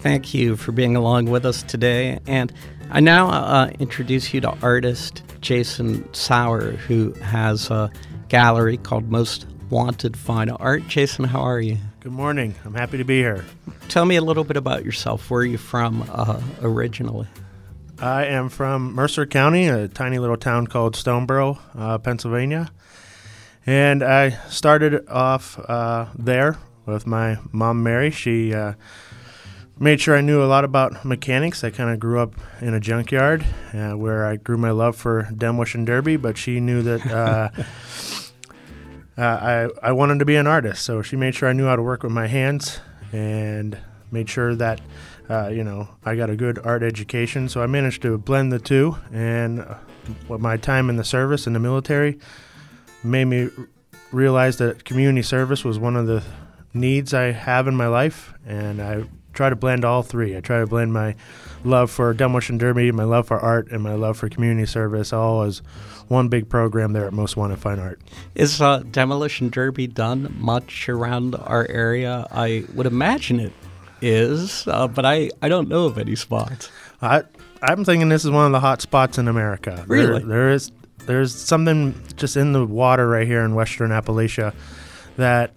thank you for being along with us today. And I now introduce you to artist Jason Sauer, who has a gallery called Most Wanted Fine Art. Jason, how are you? Good morning. I'm happy to be here. Tell me a little bit about yourself. Where are you from originally? I am from Mercer County, a tiny little town called Stoneboro, Pennsylvania. And I started off there with my mom, Mary. She made sure I knew a lot about mechanics. I kind of grew up in a junkyard where I grew my love for demolition derby, but she knew that I wanted to be an artist. So she made sure I knew how to work with my hands and made sure that, I got a good art education. So I managed to blend the two. And my time in the service in the military made me realize that community service was one of the needs I have in my life. And I try to blend all three. I try to blend my love for demolition derby, my love for art, and my love for community service all as one big program there at Most Wanted Fine Art. Is demolition derby done much around our area? I would imagine it is, but I don't know of any spots. I'm thinking this is one of the hot spots in America. Really? There's something just in the water right here in Western Appalachia that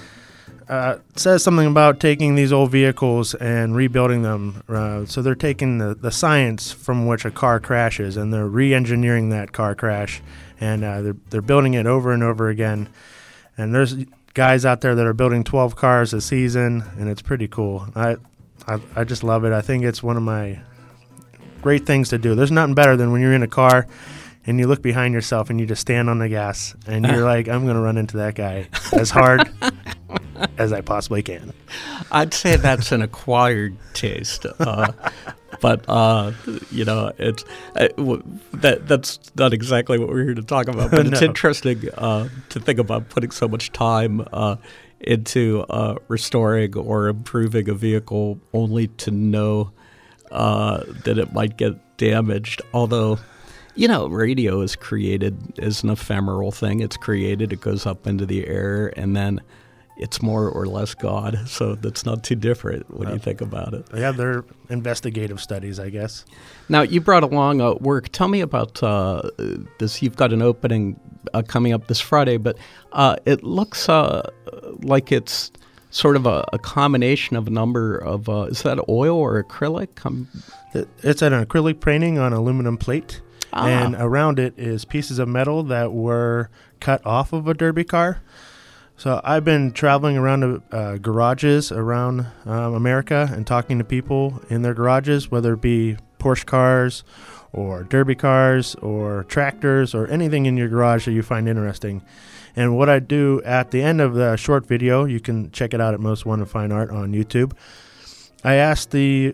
says something about taking these old vehicles and rebuilding them. So they're taking the science from which a car crashes and they're re-engineering that car crash, and they're building it over and over again. And there's guys out there that are building 12 cars a season, and it's pretty cool. I just love it. I think it's one of my great things to do. There's nothing better than when you're in a car and you look behind yourself and you just stand on the gas and you're like, I'm going to run into that guy as hard as I possibly can. I'd say that's an acquired taste, but it's that's not exactly what we're here to talk about. But it's interesting to think about putting so much time into restoring or improving a vehicle only to know that it might get damaged. Although, radio is created as an ephemeral thing. It's created, it goes up into the air, and then it's more or less God. So that's not too different when you think about it. Yeah, they're investigative studies, I guess. Now, you brought along work. Tell me about this. You've got an opening coming up this Friday, but it looks like it's sort of a combination of a number of, is that oil or acrylic? It's an acrylic painting on aluminum plate. And around it is pieces of metal that were cut off of a derby car. So I've been traveling around garages around America and talking to people in their garages, whether it be Porsche cars or derby cars or tractors or anything in your garage that you find interesting. And what I do at the end of the short video, you can check it out at Most Wanted Fine Art on YouTube. I asked the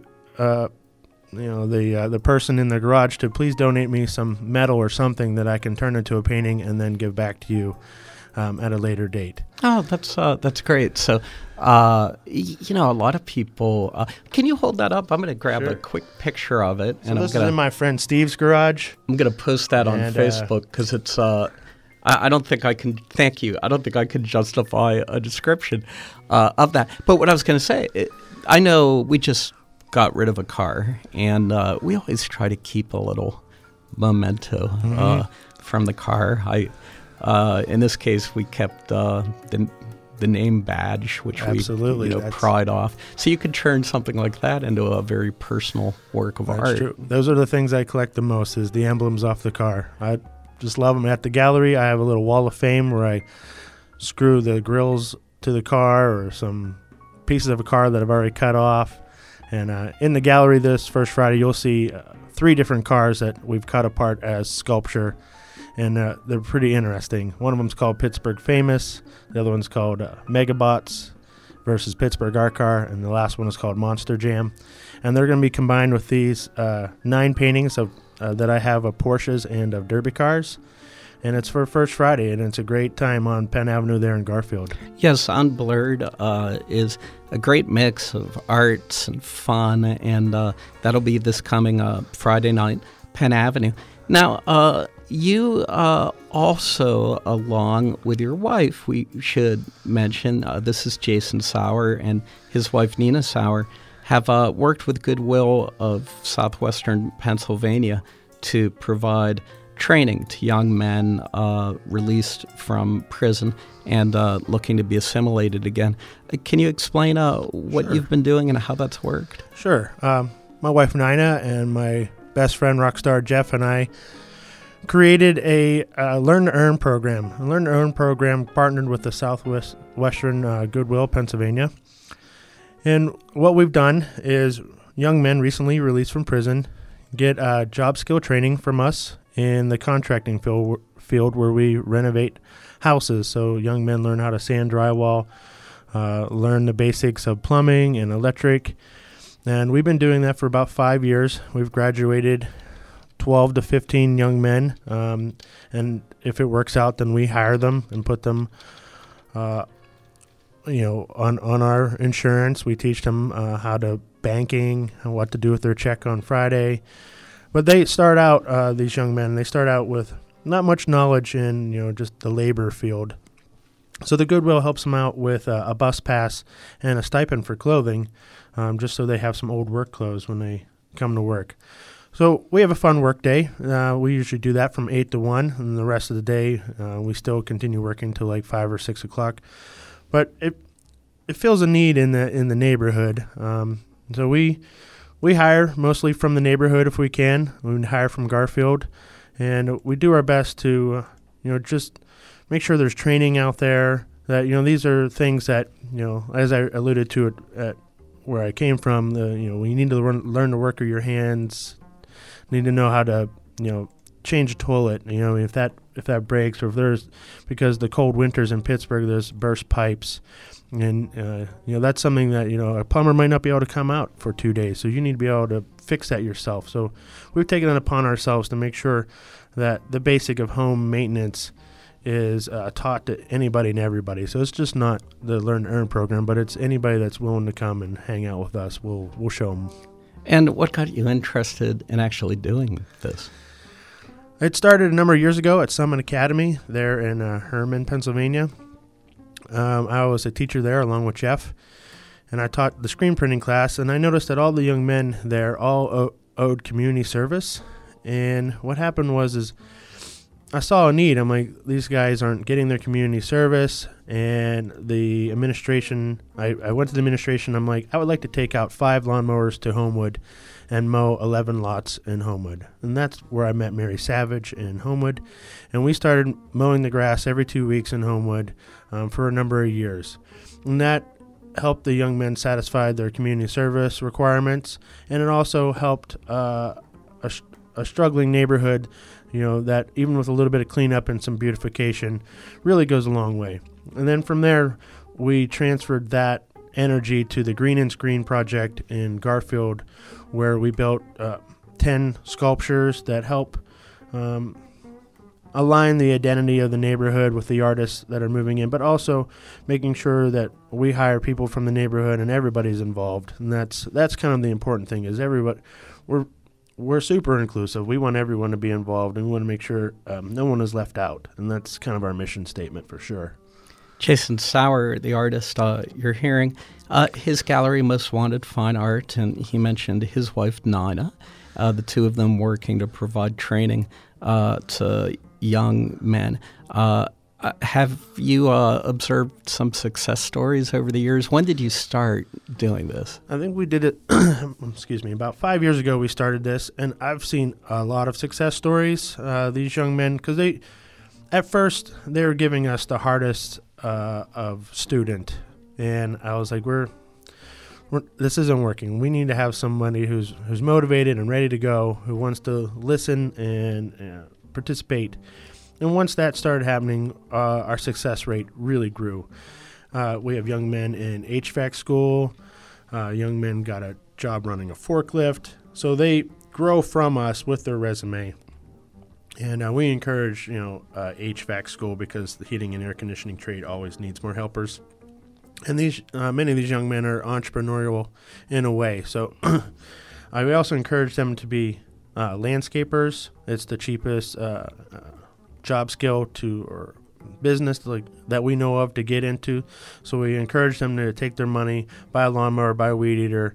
person in the garage to please donate me some metal or something that I can turn into a painting and then give back to you at a later date. Oh, that's great. So, a lot of people. Can you hold that up? I'm going to grab a quick picture of it. So this is in my friend Steve's garage. I'm going to post that on Facebook because it's. I don't think I can. Thank you. I don't think I can justify a description of that. But what I was going to say, I know we just got rid of a car, and we always try to keep a little memento from the car. In this case, we kept the name badge, which Absolutely. we pride off. So you could turn something like that into a very personal work of art. That's true. Those are the things I collect the most, is the emblems off the car. I just love them. At the gallery, I have a little wall of fame where I screw the grills to the car or some pieces of a car that I've already cut off. And in the gallery this first Friday, you'll see 3 different cars that we've cut apart as sculpture. And they're pretty interesting. One of them's called Pittsburgh Famous. The other one's called Megabots versus Pittsburgh Art Car. And the last one is called Monster Jam. And they're going to be combined with these 9 paintings of that I have of Porsches and of derby cars. And it's for First Friday, and it's a great time on Penn Avenue there in Garfield. Yes, Unblurred is a great mix of arts and fun, and that'll be this coming Friday night, Penn Avenue. Now, you also, along with your wife, we should mention, this is Jason Sauer and his wife Nina Sauer, have worked with Goodwill of Southwestern Pennsylvania to provide training to young men released from prison and looking to be assimilated again. Can you explain what Sure. you've been doing and how that's worked? Sure. My wife Nina and my best friend Rockstar Jeff and I created a Learn to Earn program. A Learn to Earn program partnered with the Southwestern Goodwill, Pennsylvania. And what we've done is young men recently released from prison get job skill training from us in the contracting field where we renovate houses. So young men learn how to sand drywall, learn the basics of plumbing and electric. And we've been doing that for about 5 years. We've graduated 12 to 15 young men. And if it works out, then we hire them and put them on our insurance. We teach them how to banking and what to do with their check on Friday. But they start out, these young men, they start out with not much knowledge in, just the labor field. So the Goodwill helps them out with a bus pass and a stipend for clothing, just so they have some old work clothes when they come to work. So we have a fun work day. We usually do that from 8 to 1, and the rest of the day we still continue working till like 5 or 6 o'clock. But it fills a need in the neighborhood. So we hire mostly from the neighborhood if we can. We hire from Garfield, and we do our best to, just make sure there's training out there. That these are things that as I alluded to at where I came from. We need to learn to work with your hands. Need to know how to change a toilet. If that breaks, or if there's, because the cold winters in Pittsburgh, there's burst pipes. And, that's something that, a plumber might not be able to come out for 2 days. So you need to be able to fix that yourself. So we've taken it upon ourselves to make sure that the basic of home maintenance is taught to anybody and everybody. So it's just not the Learn to Earn program, but it's anybody that's willing to come and hang out with us. We'll show them. And what got you interested in actually doing this? It started a number of years ago at Summit Academy there in Herman, Pennsylvania. I was a teacher there along with Jeff, and I taught the screen printing class, and I noticed that all the young men there all owed community service. And what happened was I saw a need. I'm like, these guys aren't getting their community service, and the administration, I went to the administration. I'm like, I would like to take out 5 lawnmowers to Homewood and mow 11 lots in Homewood. And that's where I met Mary Savage in Homewood. And we started mowing the grass every 2 weeks in Homewood for a number of years. And that helped the young men satisfy their community service requirements. And it also helped a struggling neighborhood, that even with a little bit of cleanup and some beautification really goes a long way. And then from there, we transferred that energy to the Green and Screen project in Garfield, where we built 10 sculptures that help align the identity of the neighborhood with the artists that are moving in, but also making sure that we hire people from the neighborhood and everybody's involved. And that's kind of the important thing, is everybody, we're super inclusive. We want everyone to be involved, and we want to make sure no one is left out. And that's kind of our mission statement for sure. Jason Sauer, the artist you're hearing, his gallery, Most Wanted Fine Art, and he mentioned his wife, Nina, the two of them working to provide training to young men. Have you observed some success stories over the years? When did you start doing this? I think we did it, about 5 years ago we started this, and I've seen a lot of success stories. These young men, because at first they were giving us the hardest of student, and I was like, this isn't working. We need to have somebody who's motivated and ready to go, who wants to listen and participate. And once that started happening, our success rate really grew. We have young men in HVAC school. Young men got a job running a forklift. So they grow from us with their resume. And we encourage, HVAC school, because the heating and air conditioning trade always needs more helpers. And many of these young men are entrepreneurial in a way. So we also encourage them to be landscapers. It's the cheapest job skill or business that we know of to get into. So we encourage them to take their money, buy a lawnmower, buy a weed eater,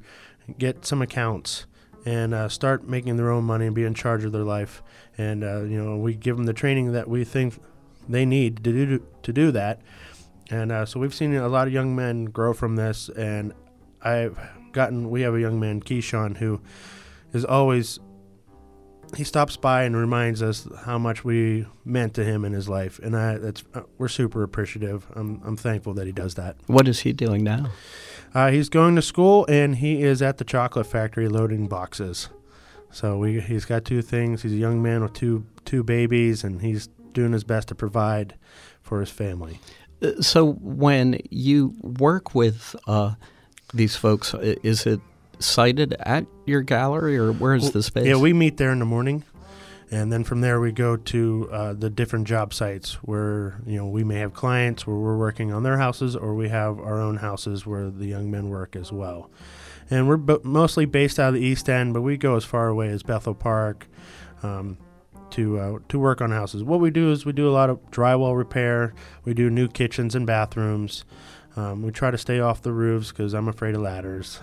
get some accounts, and start making their own money and be in charge of their life. And we give them the training that we think they need to do that. And so we've seen a lot of young men grow from this. And we have a young man, Keyshawn, who is always, he stops by and reminds us how much we meant to him in his life. And we're super appreciative. I'm thankful that he does that. What is he doing now? He's going to school, and he is at the chocolate factory loading boxes. So he's got two things. He's a young man with two babies, and he's doing his best to provide for his family. So when you work with these folks, is it sited at your gallery, or where is the space? Yeah, we meet there in the morning, and then from there we go to the different job sites where we may have clients where we're working on their houses, or we have our own houses where the young men work as well. And we're mostly based out of the East End, but we go as far away as Bethel Park to work on houses. What we do is we do a lot of drywall repair. We do new kitchens and bathrooms. We try to stay off the roofs because I'm afraid of ladders.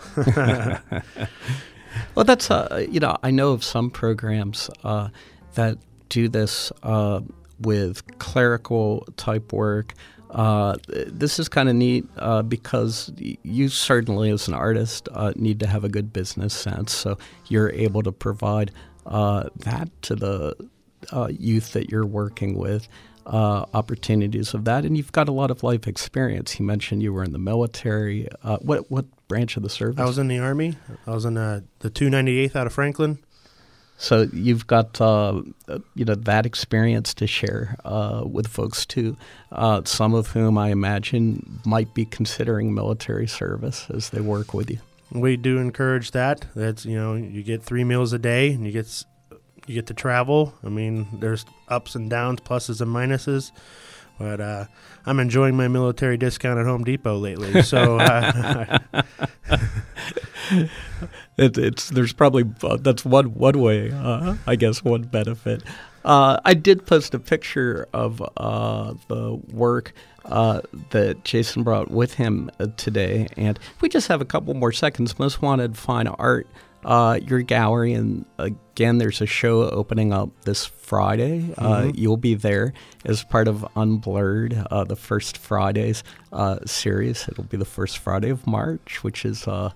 Well, that's I know of some programs that do this with clerical type work. This is kind of neat because you certainly, as an artist, need to have a good business sense. So you're able to provide that to the youth that you're working with, opportunities of that. And you've got a lot of life experience. You mentioned you were in the military. What branch of the service? I was in the Army. I was in the 298th out of Franklin. So you've got that experience to share with folks too. Some of whom I imagine might be considering military service as they work with you. We do encourage that. That's you get 3 meals a day, and you get to travel. I mean, there's ups and downs, pluses and minuses. But I'm enjoying my military discount at Home Depot lately. So there's probably that's one way, I guess, one benefit. I did post a picture of the work that Jason brought with him today, and we just have a couple more seconds. Most Wanted Fine Art, your gallery, and again, there's a show opening up this Friday. You'll be there as part of Unblurred, the First Fridays series. It'll be the first Friday of March, which is the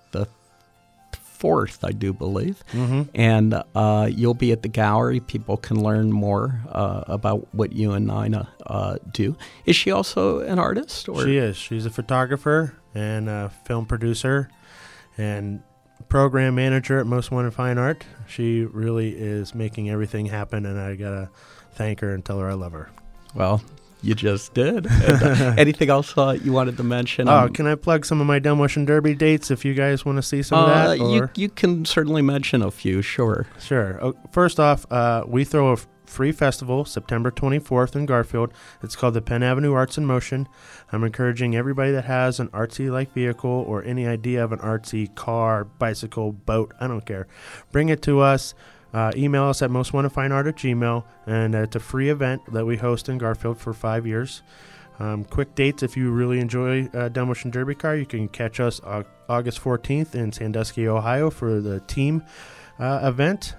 4th, I do believe. And you'll be at the gallery. People can learn more about what you and Nina do. Is she also an artist? Or? She is. She's a photographer and a film producer and program manager at Most Wanted Fine Art. She really is making everything happen, and I got to thank her and tell her I love her. Well, you just did. And, anything else you wanted to mention? Can I plug some of my Demolition Derby dates if you guys want to see some of that? Or? You can certainly mention a few, sure. Sure. First off, we throw a free festival September 24th in Garfield. It's called the Penn Avenue Arts in Motion. I'm encouraging everybody that has an artsy-like vehicle or any idea of an artsy car, bicycle, boat, I don't care. Bring it to us. Email us at mostwantedfineart@gmail.com, and it's a free event that we host in Garfield for 5 years. Quick dates: if you really enjoy Demolition Derby car, you can catch us August 14th in Sandusky, Ohio for the team event.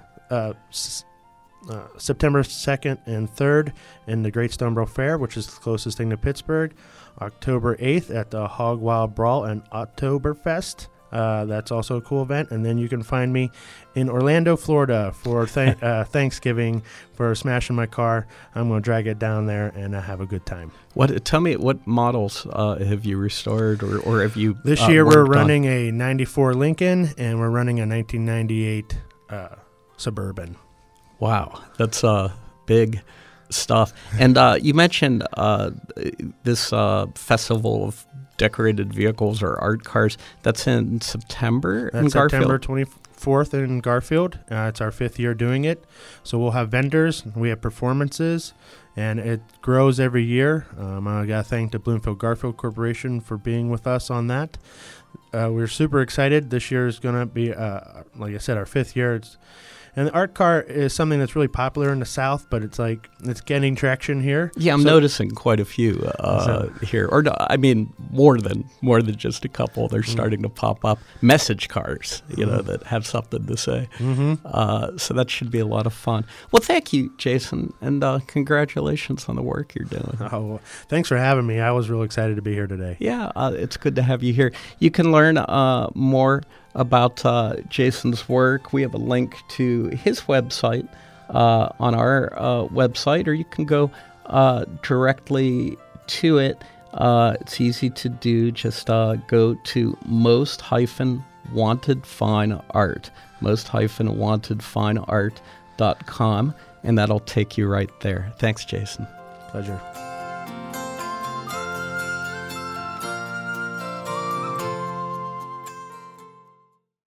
September 2nd and 3rd in the Great Stoneboro Fair, which is the closest thing to Pittsburgh. October 8th at the Hog Wild Brawl and Oktoberfest. That's also a cool event. And then you can find me in Orlando, Florida for Thanksgiving for smashing my car. I'm going to drag it down there and have a good time. Tell me, what models have you restored or have you This year we're running a 94 Lincoln and we're running a 1998 Suburban. Wow, that's big stuff. And you mentioned this festival of decorated vehicles or art cars. That's in September in Garfield? September 24th in Garfield. It's our 5th year doing it. So we'll have vendors, we have performances, and it grows every year. I got to thank the Bloomfield Garfield Corporation for being with us on that. We're super excited. This year is going to be, like I said, our 5th year. And the art car is something that's really popular in the South, but it's getting traction here. Yeah, I'm noticing quite a few here. Or no, I mean, more than just a couple. They're starting to pop up. Message cars, that have something to say. So that should be a lot of fun. Well, thank you, Jason, and congratulations on the work you're doing. Oh, thanks for having me. I was real excited to be here today. Yeah, it's good to have you here. You can learn more about Jason's work. We have a link to his website on our website, or you can go directly to it. It's easy to do. Just go to most-wantedfineart.com, and that'll take you right there. Thanks, Jason. Pleasure.